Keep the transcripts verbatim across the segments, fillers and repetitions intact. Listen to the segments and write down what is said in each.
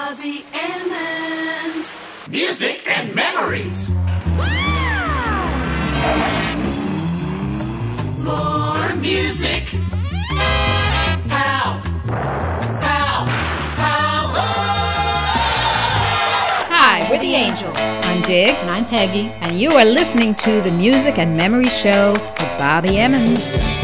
Bobby Emmons. Music and memories. Wow! More music. Pow! Pow! Pow! Hi, we're the Angels. I'm Jigs. And I'm Peggy. And you are listening to the Music and Memory Show with Bobby Emmons.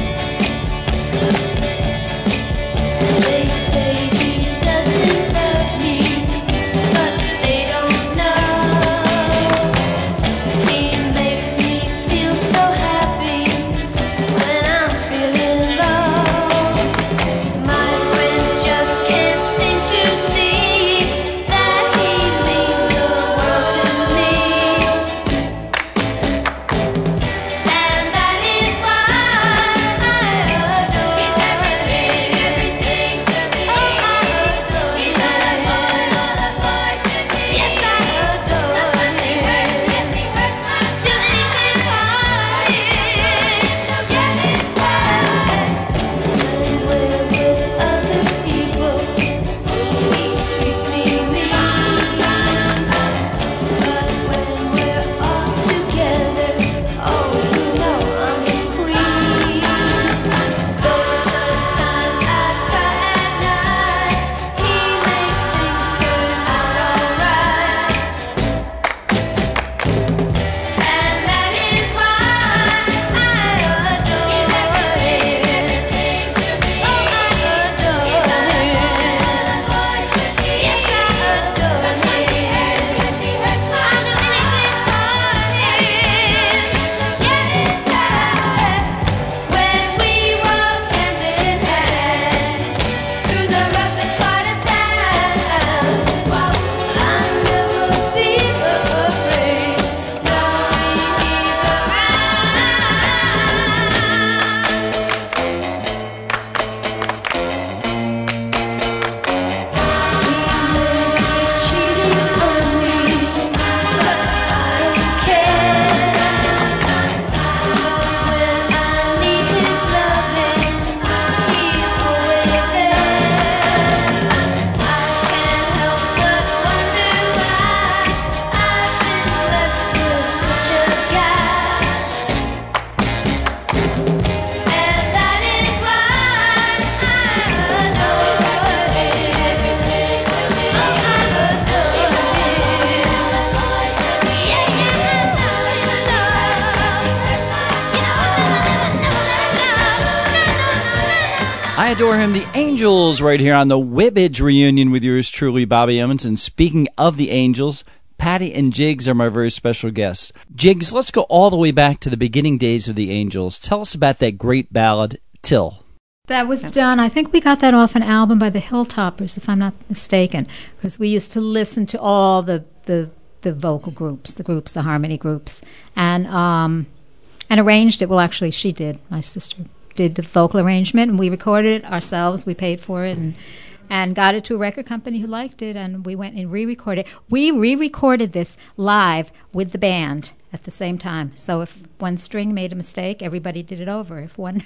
I adore him. The Angels right here on the Wibbage reunion with yours truly, Bobby Emmons. And speaking of the Angels, Patty and Jigs are my very special guests. Jigs, let's go all the way back to the beginning days of the Angels. Tell us about that great ballad, Till. That was done, I think we got that off an album by the Hilltoppers, if I'm not mistaken, because we used to listen to all the, the, the vocal groups, the groups, the harmony groups, and um, and arranged it. Well, actually, she did, my sister did the vocal arrangement, and we recorded it ourselves. We paid for it and and got it to a record company who liked it, and we went and re-recorded it. We re-recorded this live with the band at the same time. So if one string made a mistake, everybody did it over. If one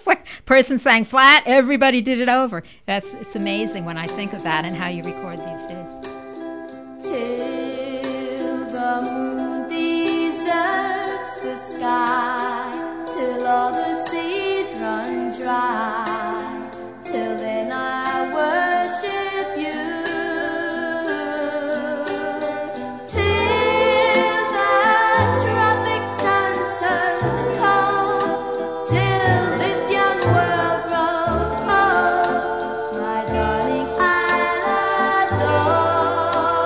person sang flat, everybody did it over. That's it's amazing when I think of that and how you record these days. Till the moon deserts the sky, till all the seas run dry, till then I worship you. Till the tropic sun turns cold, till this young world grows old, my darling, I'll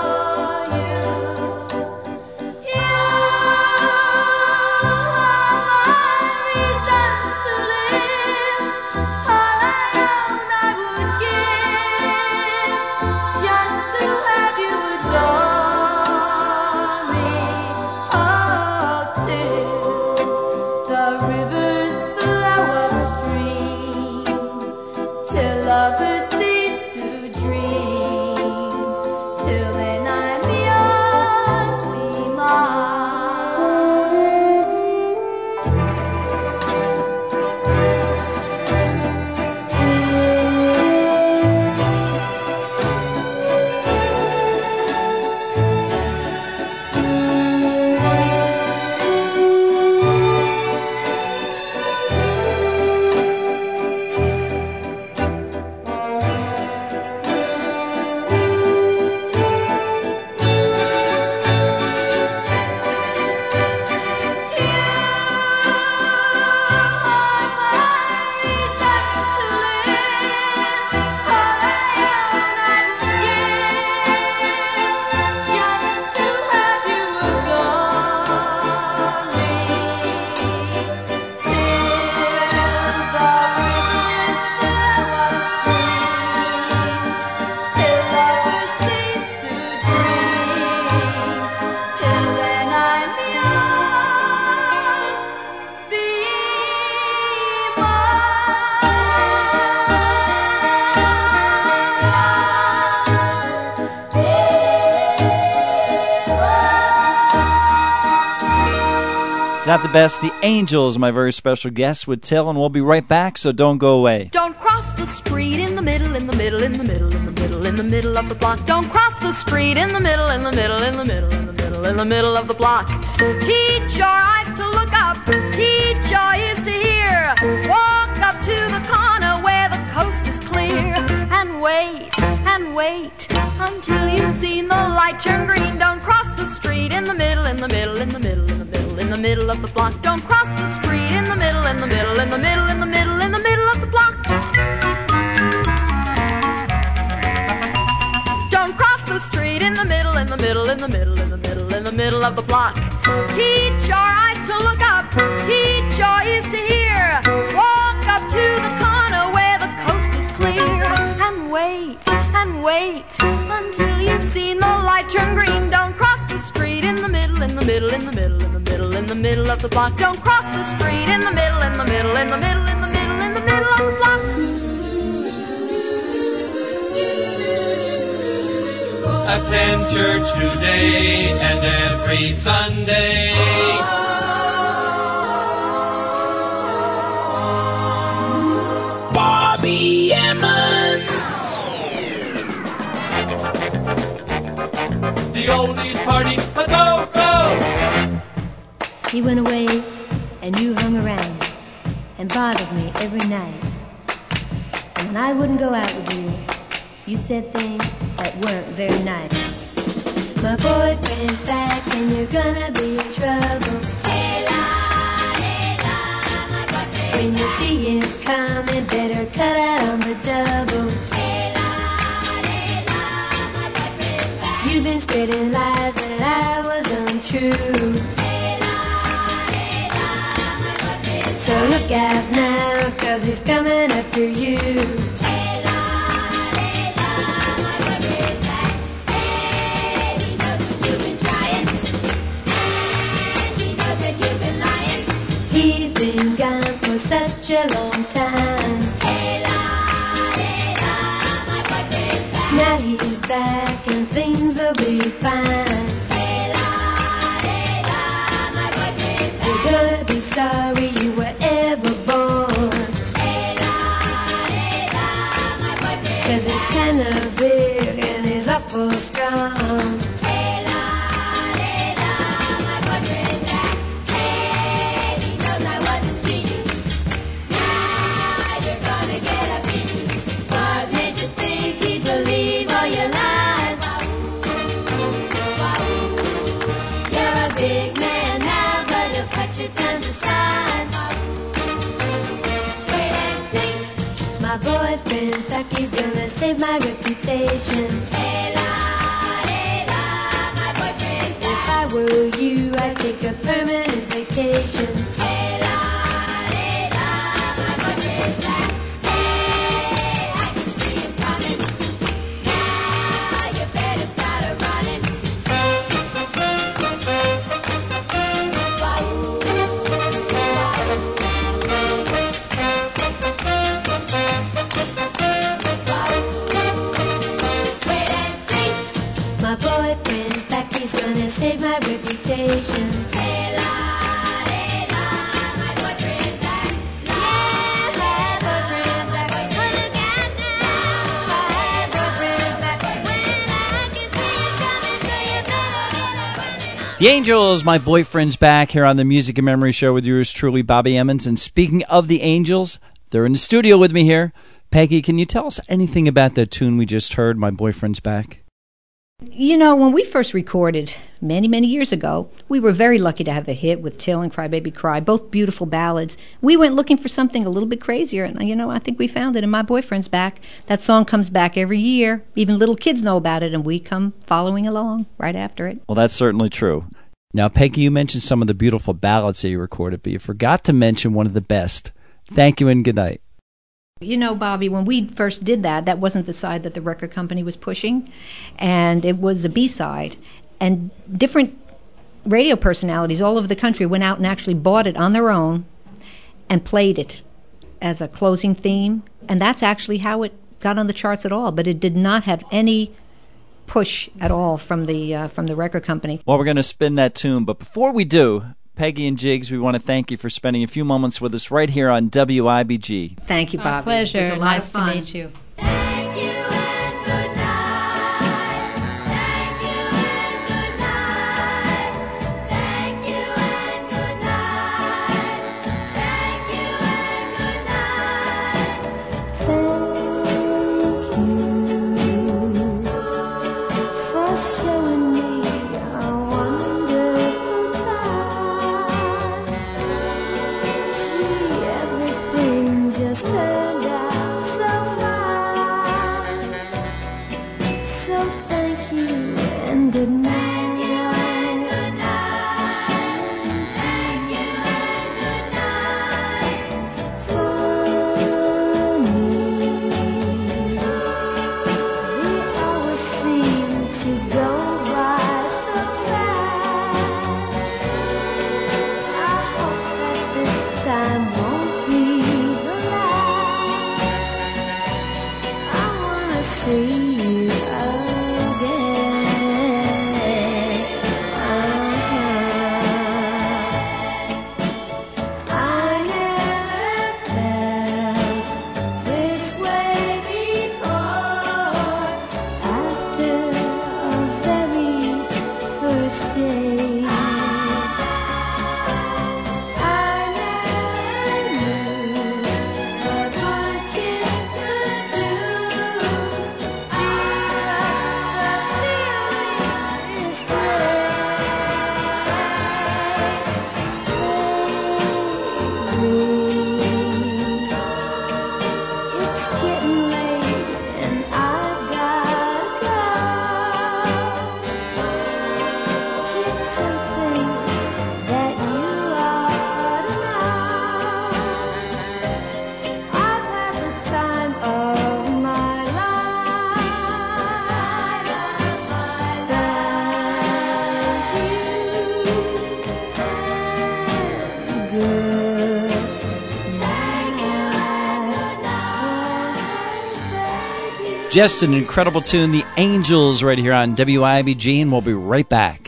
adore you. You It's not the best. The Angels, my very special guest with Till, and we'll be right back, so don't go away. Don't cross the street in the middle, in the middle, in the middle, in the middle, in the middle of the block. Don't cross the street in the middle, in the middle, in the middle, in the middle, in the middle of the block. Teach your eyes to look up, teach your ears to hear. Walk up to the corner where the coast is clear, and wait, and wait, until you've seen the light turn green. Don't cross the street in the middle, in the middle, in the middle, in the middle, in the middle of the block. Don't cross the street in the middle, in the middle, in the middle, in the middle, in the middle of the block. Don't cross the street in the middle, in the middle, in the middle, in the middle, in the middle of the block. Teach your eyes to look up, teach your ears to hear. Walk up to the corner where the coast is clear, and wait, and wait, until you've seen the light turn green. Don't cross the street in the middle, in the middle, in the middle, in the middle, in the middle of the block. Don't cross the street in the middle, in the middle, in the middle, in the middle, in the middle of the block. Attend church today and every Sunday. Bobby Emmons. The oldies party, a go, go! He went away and you hung around and bothered me every night. And when I wouldn't go out with you, you said things that weren't very nice. My boyfriend's back and you're gonna be in trouble. Hey la, hey la, my boyfriend. When you see him coming, better cut out on the double. Hey la, hey la, my boyfriend's back. You've been spreading lies that I was untrue. Hey la, hey la, my boyfriend's so back. Look out now, cause he's coming after you. He's been gone for such a long time. Hey la, hey la, my boyfriend's back. Now he's back and things will be fine. Hey la, hey la, my boyfriend's back. You're gonna be sorry you were ever born. Hey la, hey la, my boyfriend's cause he's kinda big and he's awful strong. Believe all your lies. You're a big man now, but he'll cut you tons of size. Wait and see. My boyfriend's back, he's gonna save my reputation. Hey la, hey la, my boyfriend's back. If I were you, I'd take a permanent vacation. Hey la, hey la, my boyfriend's back. Hey, I can see him coming. My boyfriend's back, he's gonna save my reputation. Hey la, hey la, my boyfriend's back. La, my boyfriend's back. Look out now, my boyfriend's back. When I can see him coming, so you better get up. The Angels, my boyfriend's back here on the Music and Memory Show with yours truly, Bobby Emmons. And speaking of the Angels, they're in the studio with me here. Peggy, can you tell us anything about that tune we just heard, My Boyfriend's Back? You know, when we first recorded many, many years ago, we were very lucky to have a hit with Till and Cry Baby Cry, both beautiful ballads. We went looking for something a little bit crazier, and, you know, I think we found it in My Boyfriend's Back. That song comes back every year. Even little kids know about it, and we come following along right after it. Well, that's certainly true. Now, Peggy, you mentioned some of the beautiful ballads that you recorded, but you forgot to mention one of the best. Thank you and good night. You know, Bobby, when we first did that, that wasn't the side that the record company was pushing, and it was a B-side. And different radio personalities all over the country went out and actually bought it on their own and played it as a closing theme. And that's actually how it got on the charts at all, but it did not have any push at all from the uh, from the record company. Well, we're going to spin that tune, but before we do, Peggy and Jigs, we want to thank you for spending a few moments with us right here on W I B G. Thank you, Bobby. Our pleasure. It was a lot Nice of fun. to meet you. Thank you and good night. Thank you and good night. Thank you and good night. Thank you and good night. For showing me a wonderful time. Gee, everything just turned out so fine. So thank you and good night. Good night. Thank you and good night. For me, the hours seem to go by so fast. I hope that this time won't be the last. I wanna see you again. Uh-huh. I never felt this way before. After a very first day, I never knew what one kiss could do. Gee, but the feeling is great. It's getting late and I've gotta go. It's something that you ought to know. I've had the time of my life. Thank you and good night, baby. Just an incredible tune, The Angels, right here on W I B G, and we'll be right back.